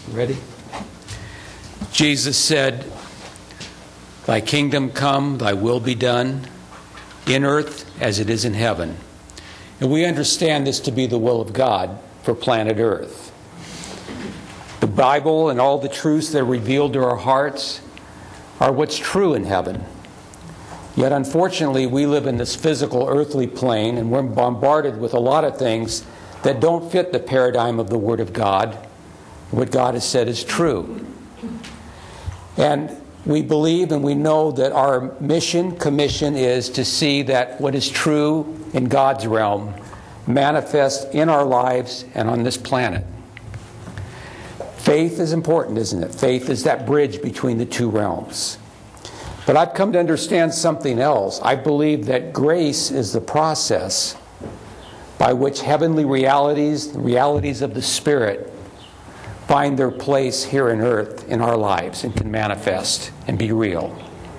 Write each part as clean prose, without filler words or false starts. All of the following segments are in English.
Ready? Jesus said, "Thy kingdom come, thy will be done, in earth as it is in heaven." And we understand this to be the will of God for planet Earth. The Bible and all the truths that are revealed to our hearts are what's true in heaven. Yet unfortunately, we live in this physical earthly plane, and we're bombarded with a lot of things that don't fit the paradigm of the Word of God. What God has said is true. And we believe and we know that our commission is to see that what is true in God's realm manifest in our lives and on this planet. Faith is important, isn't it? Faith is that bridge between the two realms. But I've come to understand something else. I believe that grace is the process by which heavenly realities, the realities of the Spirit, find their place here on earth in our lives and can manifest and be real.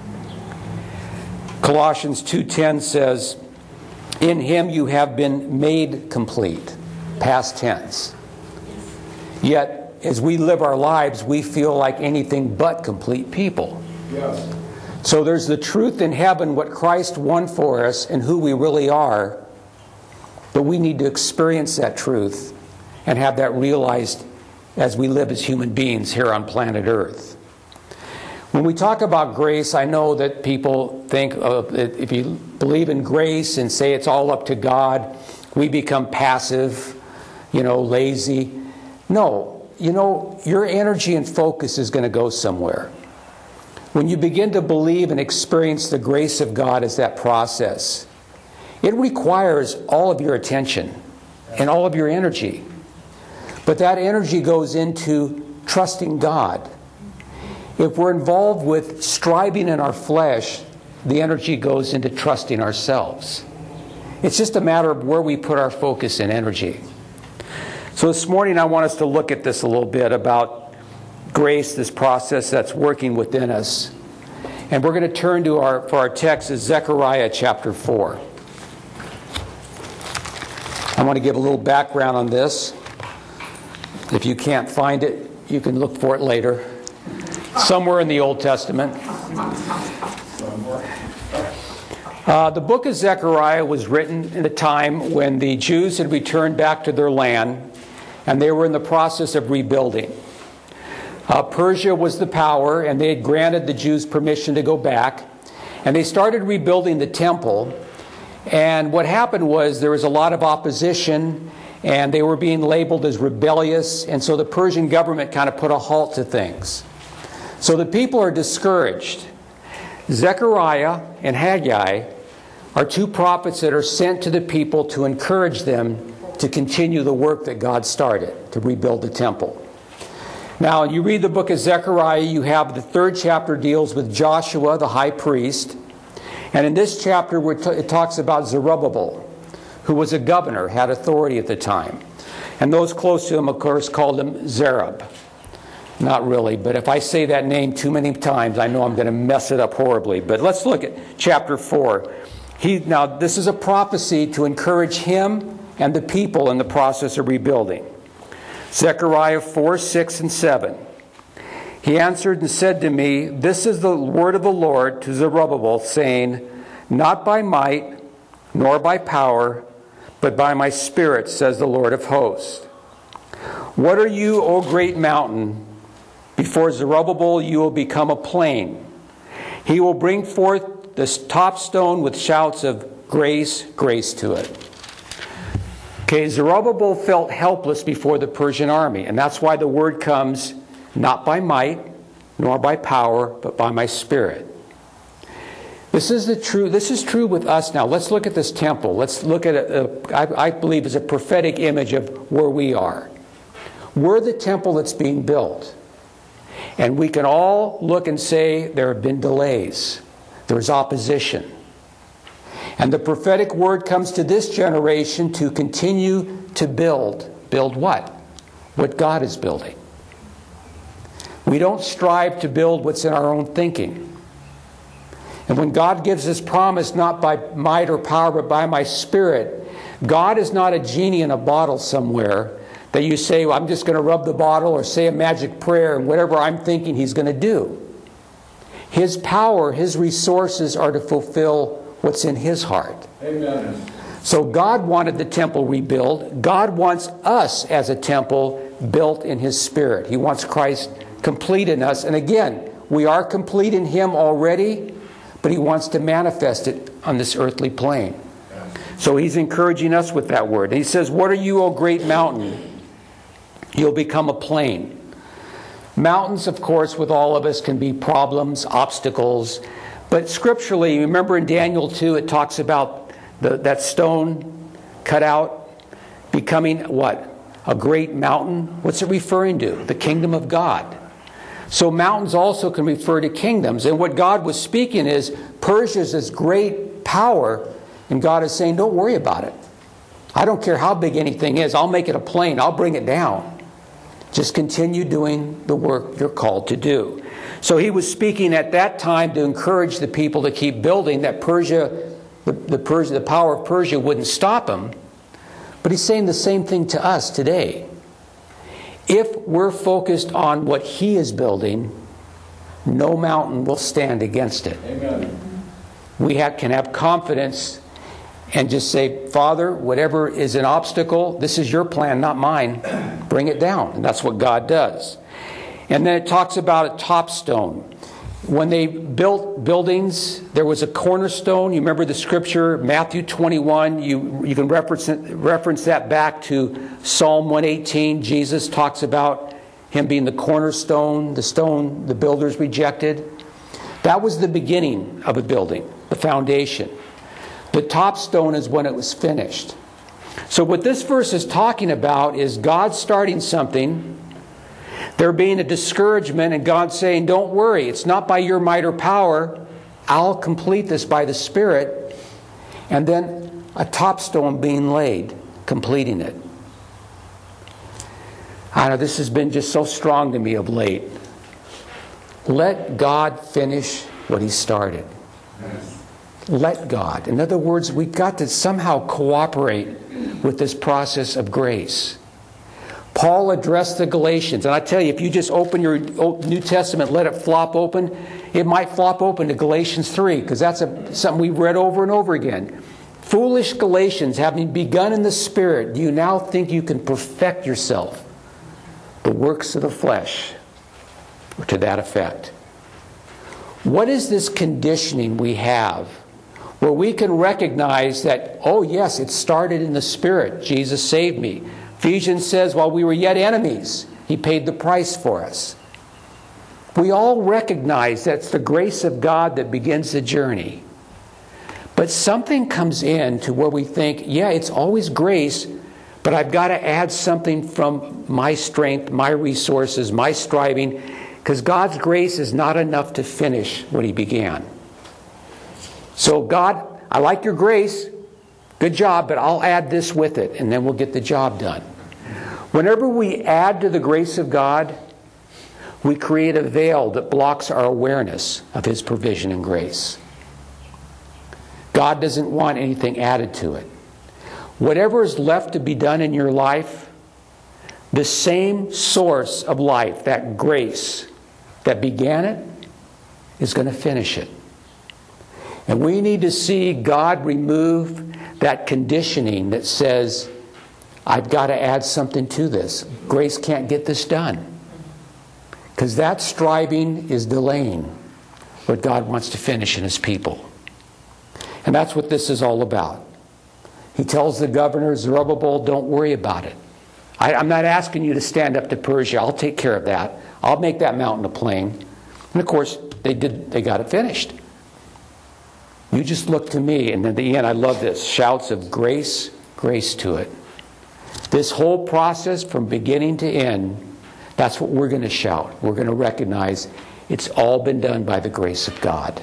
Colossians 2:10 says, "In Him you have been made complete," past tense. Yet, as we live our lives, we feel like anything but complete people. Yes. So there's the truth in heaven, what Christ won for us and who we really are, but we need to experience that truth and have that realized as we live as human beings here on planet Earth. When we talk about grace, I know that people think if you believe in grace and say it's all up to God, we become passive, lazy. No, your energy and focus is going to go somewhere. When you begin to believe and experience the grace of God as that process, it requires all of your attention and all of your energy. But that energy goes into trusting God. If we're involved with striving in our flesh, the energy goes into trusting ourselves. It's just a matter of where we put our focus and energy. So this morning I want us to look at this a little bit about grace, this process that's working within us. And we're going to turn to for our text is Zechariah chapter 4. I want to give a little background on this. If you can't find it, you can look for it later. Somewhere in the Old Testament. The book of Zechariah was written in a time when the Jews had returned back to their land and they were in the process of rebuilding. Persia was the power, and they had granted the Jews permission to go back. And they started rebuilding the temple. And what happened was there was a lot of opposition, and they were being labeled as rebellious. And so the Persian government kind of put a halt to things. So the people are discouraged. Zechariah and Haggai are two prophets that are sent to the people to encourage them to continue the work that God started, to rebuild the temple. Now, you read the book of Zechariah, you have the 3rd chapter deals with Joshua, the high priest. And in this chapter, it talks about Zerubbabel, who was a governor, had authority at the time. And those close to him, of course, called him Zerub. Not really, but if I say that name too many times, I know I'm going to mess it up horribly. But let's look at chapter 4. Now, this is a prophecy to encourage him and the people in the process of rebuilding. Zechariah 4, 6, and 7. He answered and said to me, "This is the word of the Lord to Zerubbabel, saying, Not by might, nor by power, but by my Spirit, says the Lord of hosts. What are you, O great mountain? Before Zerubbabel you will become a plain. He will bring forth the top stone with shouts of grace, grace to it." Okay, Zerubbabel felt helpless before the Persian army, and that's why the word comes, not by might, nor by power, but by my Spirit. This is true with us now. Let's look at this temple. Let's look at it, I believe, as a prophetic image of where we are. We're the temple that's being built. And we can all look and say there have been delays. There's opposition. And the prophetic word comes to this generation to continue to build. Build what? What God is building. We don't strive to build what's in our own thinking. And when God gives His promise, not by might or power, but by my Spirit, God is not a genie in a bottle somewhere that you say, well, I'm just going to rub the bottle or say a magic prayer and whatever I'm thinking He's going to do. His power, His resources are to fulfill what's in His heart. Amen. So God wanted the temple rebuilt. God wants us as a temple built in His Spirit. He wants Christ complete in us. And again, we are complete in Him already, but He wants to manifest it on this earthly plane. So He's encouraging us with that word. And He says, what are you, O great mountain? You'll become a plain. Mountains, of course, with all of us can be problems, obstacles. But scripturally, remember in Daniel 2, it talks about that stone cut out becoming what? A great mountain. What's it referring to? The kingdom of God. So mountains also can refer to kingdoms. And what God was speaking is, Persia's this great power, and God is saying, don't worry about it. I don't care how big anything is. I'll make it a plain. I'll bring it down. Just continue doing the work you're called to do. So He was speaking at that time to encourage the people to keep building, that Persia, the power of Persia wouldn't stop Him. But He's saying the same thing to us today. If we're focused on what He is building, no mountain will stand against it. Amen. We can have confidence and just say, Father, whatever is an obstacle, this is your plan, not mine. Bring it down. And that's what God does. And then it talks about a top stone. When they built buildings, there was a cornerstone. You remember the scripture, Matthew 21. You can reference that back to Psalm 118. Jesus talks about Him being the cornerstone, the stone the builders rejected. That was the beginning of a building, the foundation. The top stone is when it was finished. So what this verse is talking about is God starting something, there being a discouragement, and God saying, don't worry, it's not by your might or power. I'll complete this by the Spirit. And then a top stone being laid, completing it. I know this has been just so strong to me of late. Let God finish what He started. Let God. In other words, we've got to somehow cooperate with this process of grace. Paul addressed the Galatians, and I tell you, if you just open your New Testament, let it flop open, it might flop open to Galatians 3, because that's something we've read over and over again. Foolish Galatians, having begun in the Spirit, do you now think you can perfect yourself? The works of the flesh, or to that effect. What is this conditioning we have where we can recognize that, oh yes, it started in the Spirit. Jesus saved me. Ephesians says, while we were yet enemies, He paid the price for us. We all recognize that's the grace of God that begins the journey. But something comes in to where we think, yeah, it's always grace, but I've got to add something from my strength, my resources, my striving, because God's grace is not enough to finish what He began. So God, I like your grace, good job, but I'll add this with it, and then we'll get the job done. Whenever we add to the grace of God, we create a veil that blocks our awareness of His provision and grace. God doesn't want anything added to it. Whatever is left to be done in your life, the same source of life, that grace that began it, is going to finish it. And we need to see God remove that conditioning that says, I've got to add something to this. Grace can't get this done. Because that striving is delaying what God wants to finish in His people. And that's what this is all about. He tells the governor, Zerubbabel, don't worry about it. I'm not asking you to stand up to Persia. I'll take care of that. I'll make that mountain a plain. And of course, they got it finished. You just look to me. And at the end, I love this. Shouts of grace, grace to it. This whole process from beginning to end, that's what we're going to shout. We're going to recognize it's all been done by the grace of God.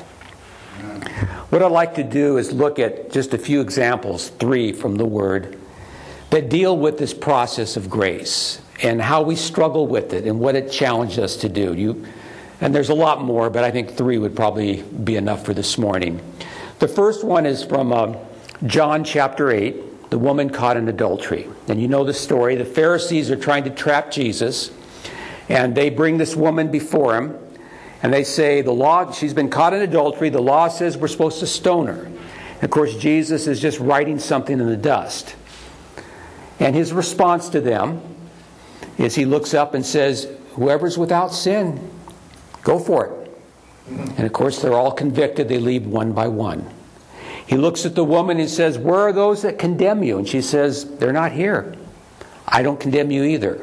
What I'd like to do is look at just a few examples, 3 from the Word, that deal with this process of grace and how we struggle with it and what it challenged us to do. And there's a lot more, but I think 3 would probably be enough for this morning. The first one is from John chapter 8. the woman caught in adultery. And you know the story. The Pharisees are trying to trap Jesus, and they bring this woman before him, and they say, the law, she's been caught in adultery, the law says we're supposed to stone her. And of course, Jesus is just writing something in the dust. And his response to them is he looks up and says, whoever's without sin, go for it. And of course, they're all convicted. They leave one by one. He looks at the woman and says, where are those that condemn you? And she says, they're not here. I don't condemn you either.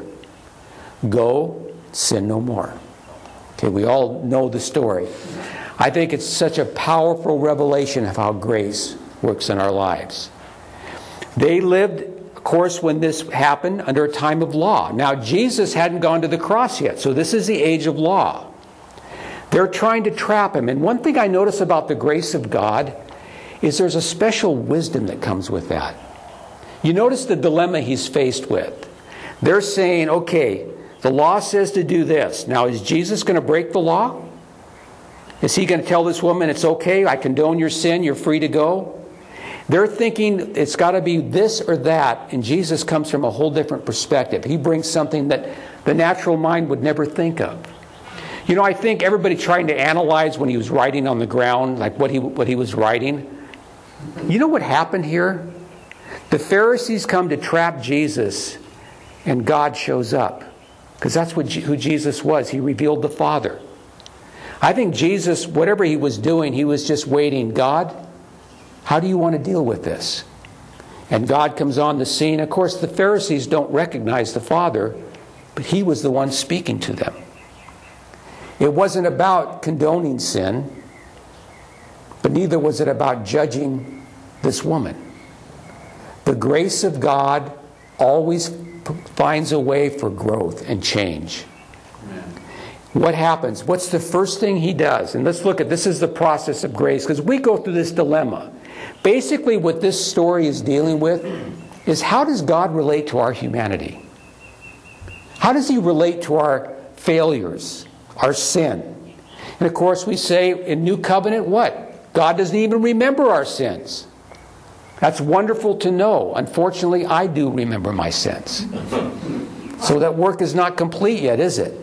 Go, sin no more. Okay, we all know the story. I think it's such a powerful revelation of how grace works in our lives. They lived, of course, when this happened, under a time of law. Now, Jesus hadn't gone to the cross yet, so this is the age of law. They're trying to trap him. And one thing I notice about the grace of God is there's a special wisdom that comes with that. You notice the dilemma he's faced with. They're saying, okay, the law says to do this. Now, is Jesus going to break the law? Is he going to tell this woman, it's okay, I condone your sin, you're free to go? They're thinking it's got to be this or that, and Jesus comes from a whole different perspective. He brings something that the natural mind would never think of. You know, I think everybody trying to analyze when he was writing on the ground, like what he was writing. You know what happened here? The Pharisees come to trap Jesus, and God shows up. Because that's who Jesus was. He revealed the Father. I think Jesus, whatever he was doing, he was just waiting. God, how do you want to deal with this? And God comes on the scene. Of course, the Pharisees don't recognize the Father, but he was the one speaking to them. It wasn't about condoning sin, but neither was it about judging this woman. The grace of God always finds a way for growth and change. What happens? What's the first thing he does? And let's look at this is the process of grace, because we go through this dilemma. Basically, what this story is dealing with is how does God relate to our humanity? How does he relate to our failures, our sin? And of course, we say in New Covenant, what? God doesn't even remember our sins. That's wonderful to know. Unfortunately, I do remember my sins. So that work is not complete yet, is it?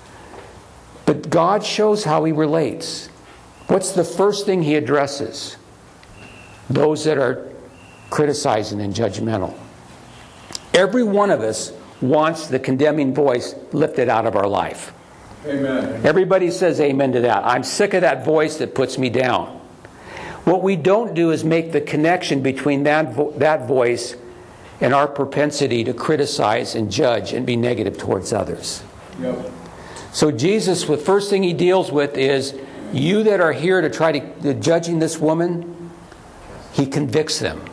But God shows how he relates. What's the first thing he addresses? Those that are criticizing and judgmental. Every one of us wants the condemning voice lifted out of our life. Amen. Everybody says amen to that. I'm sick of that voice that puts me down. What we don't do is make the connection between that voice and our propensity to criticize and judge and be negative towards others. Yep. So Jesus, the first thing he deals with is, you that are here to try to judging this woman, he convicts them.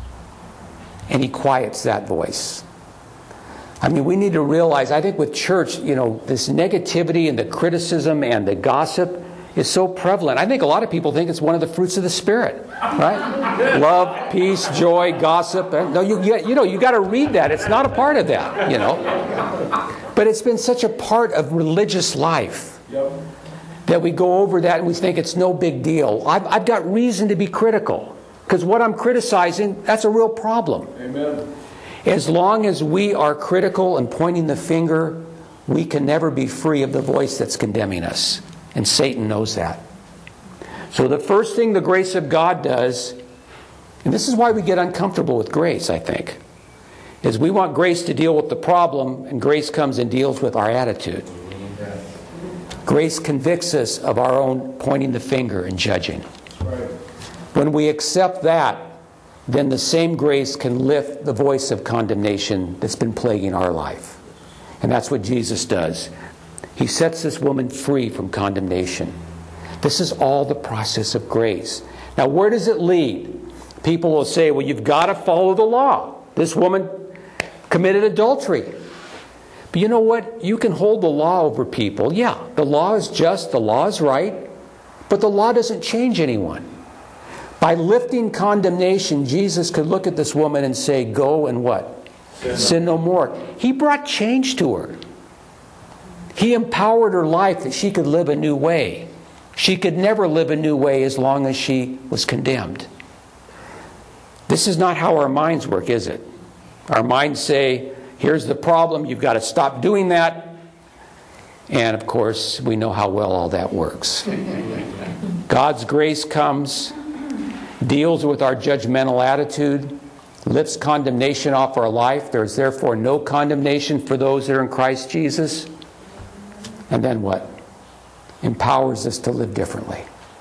And he quiets that voice. I mean, we need to realize, I think with church, this negativity and the criticism and the gossip is so prevalent. I think a lot of people think it's one of the fruits of the Spirit, right? Love, peace, joy, gossip. No, you got to read that. It's not a part of that, But it's been such a part of religious life that we go over that and we think it's no big deal. I've got reason to be critical because what I'm criticizing, that's a real problem. Amen. As long as we are critical and pointing the finger, we can never be free of the voice that's condemning us. And Satan knows that. So the first thing the grace of God does, and this is why we get uncomfortable with grace, I think, is we want grace to deal with the problem, and grace comes and deals with our attitude. Grace convicts us of our own pointing the finger and judging. When we accept that, then the same grace can lift the voice of condemnation that's been plaguing our life. And that's what Jesus does. He sets this woman free from condemnation. This is all the process of grace. Now, where does it lead? People will say, well, you've got to follow the law. This woman committed adultery. But you know what? You can hold the law over people. Yeah, the law is just, the law is right, but the law doesn't change anyone. By lifting condemnation, Jesus could look at this woman and say, go and what? Sin no more. He brought change to her. He empowered her life that she could live a new way. She could never live a new way as long as she was condemned. This is not how our minds work, is it? Our minds say, here's the problem, you've got to stop doing that. And of course, we know how well all that works. God's grace comes, deals with our judgmental attitude, lifts condemnation off our life. There is therefore no condemnation for those that are in Christ Jesus. And then what? Empowers us to live differently.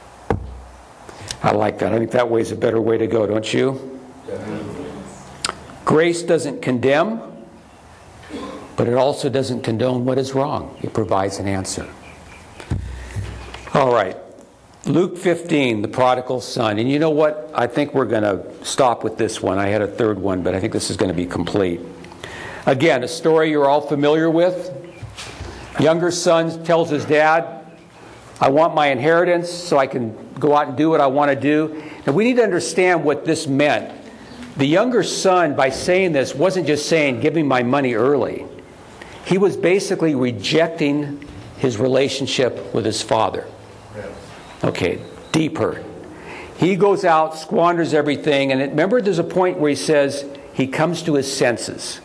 I like that. I think that way is a better way to go, don't you? Grace doesn't condemn, but it also doesn't condone what is wrong. It provides an answer. All right. Luke 15, the prodigal son. And you know what? I think we're going to stop with this one. I had a third one, but I think this is going to be complete. Again, a story you're all familiar with. Younger son tells his dad, I want my inheritance so I can go out and do what I want to do. And we need to understand what this meant. The younger son, by saying this, wasn't just saying, give me my money early. He was basically rejecting his relationship with his father. Okay, deep hurt. He goes out, squanders everything, and remember there's a point where he says he comes to his senses.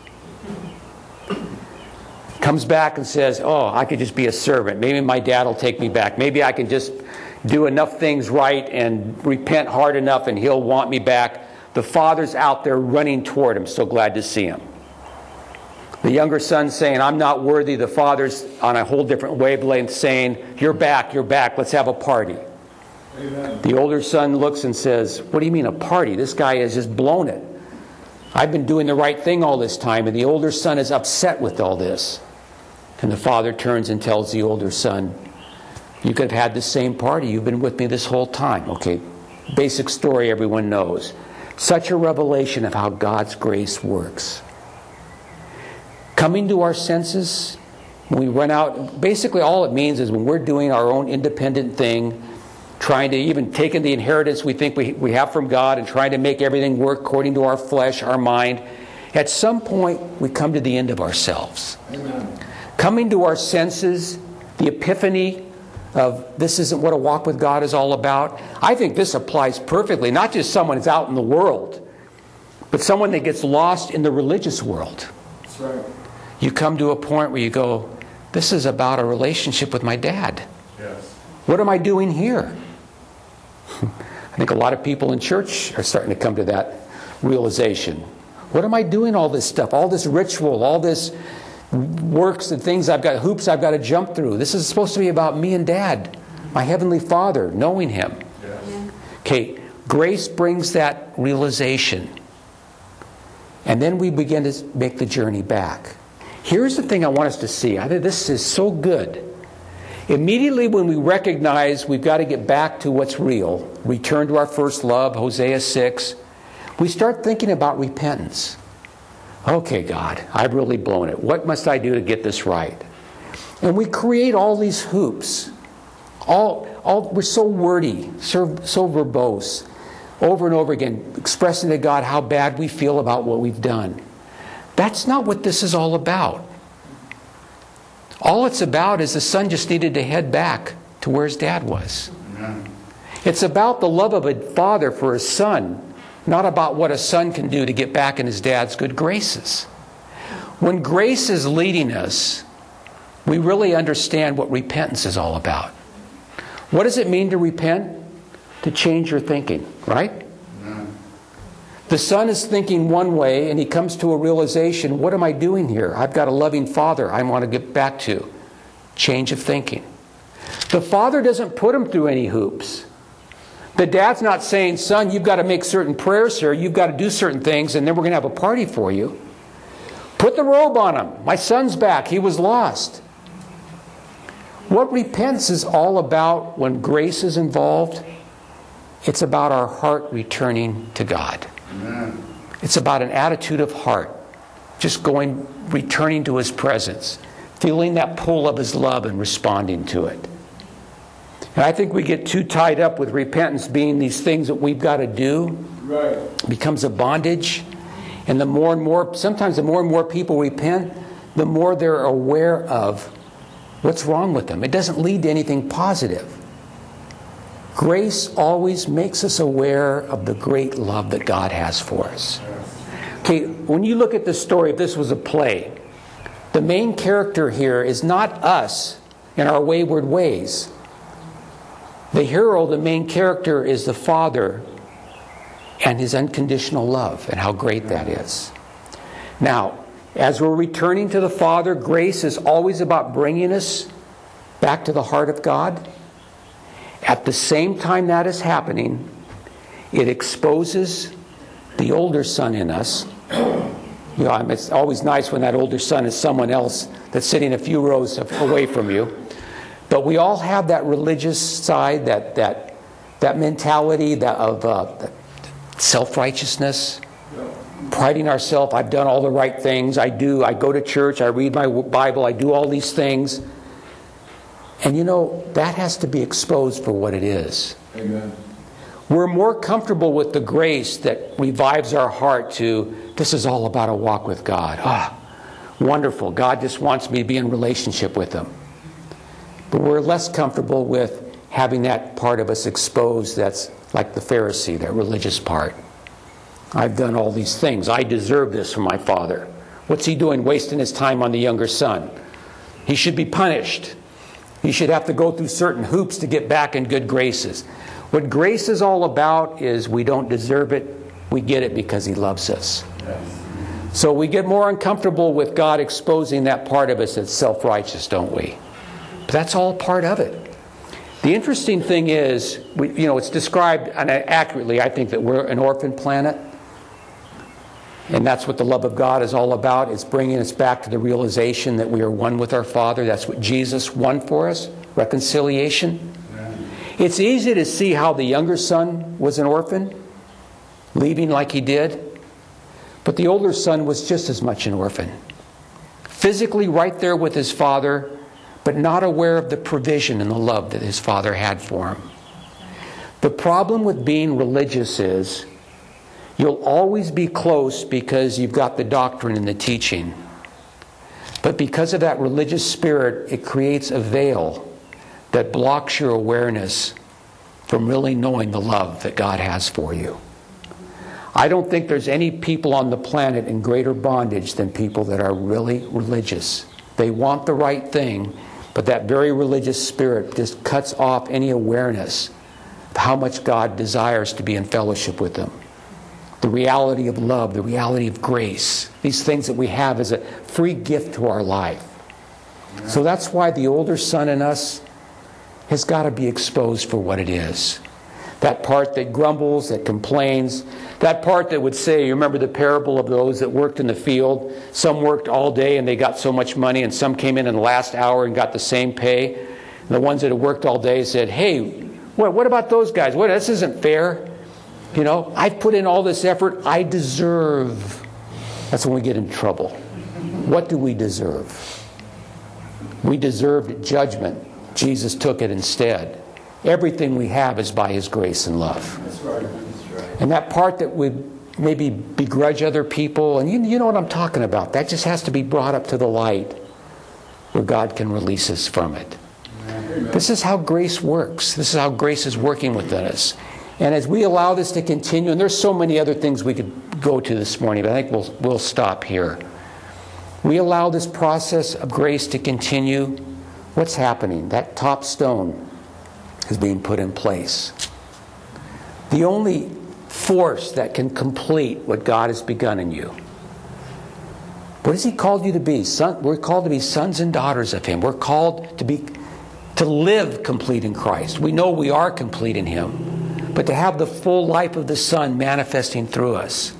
Comes back and says, oh, I could just be a servant. Maybe my dad will take me back. Maybe I can just do enough things right and repent hard enough and he'll want me back. The father's out there running toward him, so glad to see him. The younger son's saying, I'm not worthy. The father's on a whole different wavelength saying, you're back, let's have a party. Amen. The older son looks and says, what do you mean a party? This guy has just blown it. I've been doing the right thing all this time, and the older son is upset with all this. And the father turns and tells the older son, you could have had the same party. You've been with me this whole time. Okay, basic story everyone knows. Such a revelation of how God's grace works. Coming to our senses, when we run out, basically all it means is when we're doing our own independent thing, trying to even take in the inheritance we think we have from God and trying to make everything work according to our flesh, our mind, at some point we come to the end of ourselves. Amen. Coming to our senses, the epiphany of this isn't what a walk with God is all about. I think this applies perfectly, not just someone who's out in the world, but someone that gets lost in the religious world. That's right. You come to a point where you go, this is about a relationship with my dad. Yes. What am I doing here? I think a lot of people in church are starting to come to that realization. What am I doing all this stuff, all this ritual, all this works and things hoops I've got to jump through? This is supposed to be about me and Dad, my Heavenly Father, knowing Him. Yes. Okay, grace brings that realization. And then we begin to make the journey back. Here's the thing I want us to see. I think this is so good. Immediately when we recognize we've got to get back to what's real, return to our first love, Hosea 6, we start thinking about repentance. Okay, God, I've really blown it. What must I do to get this right? And we create all these hoops. We're so wordy, so verbose, over and over again, expressing to God how bad we feel about what we've done. That's not what this is all about. All it's about is the son just needed to head back to where his dad was. Amen. It's about the love of a father for his son, not about what a son can do to get back in his dad's good graces. When grace is leading us, we really understand what repentance is all about. What does it mean to repent? To change your thinking, right? The son is thinking one way, and he comes to a realization, what am I doing here? I've got a loving father I want to get back to. Change of thinking. The father doesn't put him through any hoops. The dad's not saying, son, you've got to make certain prayers here, you've got to do certain things, and then we're going to have a party for you. Put the robe on him. My son's back. He was lost. What repentance is all about when grace is involved, it's about our heart returning to God. Amen. It's about an attitude of heart, just returning to His presence, feeling that pull of His love and responding to it. And I think we get too tied up with repentance being these things that we've got to do. Right. It becomes a bondage. And sometimes the more and more people repent, the more they're aware of what's wrong with them. It doesn't lead to anything positive. Grace always makes us aware of the great love that God has for us. Okay, when you look at the story, if this was a play, the main character here is not us in our wayward ways. The hero, the main character, is the Father and His unconditional love, and how great that is. Now, as we're returning to the Father, grace is always about bringing us back to the heart of God. At the same time that is happening, it exposes the older son in us. You know, it's always nice when that older son is someone else that's sitting a few rows away from you. But we all have that religious side, that mentality of self-righteousness, priding ourselves. I've done all the right things. I go to church. I read my Bible. I do all these things. And you know, that has to be exposed for what it is. Amen. We're more comfortable with the grace that revives our heart to, this is all about a walk with God. Ah, wonderful. God just wants me to be in relationship with Him. But we're less comfortable with having that part of us exposed that's like the Pharisee, that religious part. I've done all these things. I deserve this from my father. What's he doing, wasting his time on the younger son? He should be punished. He should have to go through certain hoops to get back in good graces. What grace is all about is we don't deserve it. We get it because He loves us. Yes. So we get more uncomfortable with God exposing that part of us that's self-righteous, don't we? But that's all part of it. The interesting thing is, it's described, and accurately, I think, that we're an orphan planet. And that's what the love of God is all about. It's bringing us back to the realization that we are one with our Father. That's what Jesus won for us, reconciliation. It's easy to see how the younger son was an orphan, leaving like he did. But the older son was just as much an orphan. Physically right there with his father, but not aware of the provision and the love that his father had for him. The problem with being religious is you'll always be close because you've got the doctrine and the teaching. But because of that religious spirit, it creates a veil that blocks your awareness from really knowing the love that God has for you. I don't think there's any people on the planet in greater bondage than people that are really religious. They want the right thing, but that very religious spirit just cuts off any awareness of how much God desires to be in fellowship with them. The reality of love, the reality of grace, these things that we have as a free gift to our life. So that's why the older son in us has got to be exposed for what it is. That part that grumbles, that complains, that part that would say, you remember the parable of those that worked in the field? Some worked all day and they got so much money, and some came in the last hour and got the same pay. And the ones that had worked all day said, hey, what about those guys? This isn't fair. I've put in all this effort. I deserve. That's when we get in trouble. What do we deserve? We deserved judgment. Jesus took it instead. Everything we have is by His grace and love. That's right. That's right. And that part that we maybe begrudge other people, and you know what I'm talking about. That just has to be brought up to the light where God can release us from it. Amen. This is how grace works. This is how grace is working within us. And as we allow this to continue, and there's so many other things we could go to this morning, but I think we'll stop here. We allow this process of grace to continue. What's happening? That top stone is being put in place. The only force that can complete what God has begun in you. What has He called you to be? We're called to be sons and daughters of Him. We're called to live complete in Christ. We know we are complete in Him. But to have the full life of the Son manifesting through us.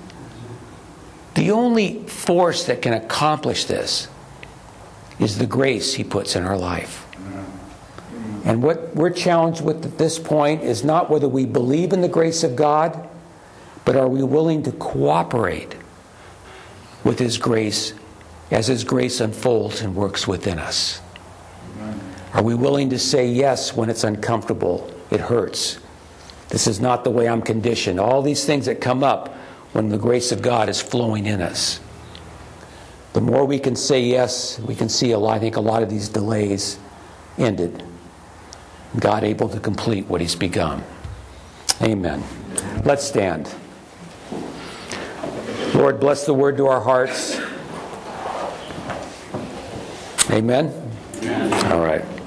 The only force that can accomplish this is the grace He puts in our life. And what we're challenged with at this point is not whether we believe in the grace of God, but are we willing to cooperate with His grace as His grace unfolds and works within us? Are we willing to say yes when it's uncomfortable, it hurts? This is not the way I'm conditioned. All these things that come up when the grace of God is flowing in us. The more we can say yes, we can see I think a lot of these delays ended. God able to complete what He's begun. Amen. Let's stand. Lord, bless the word to our hearts. Amen? All right.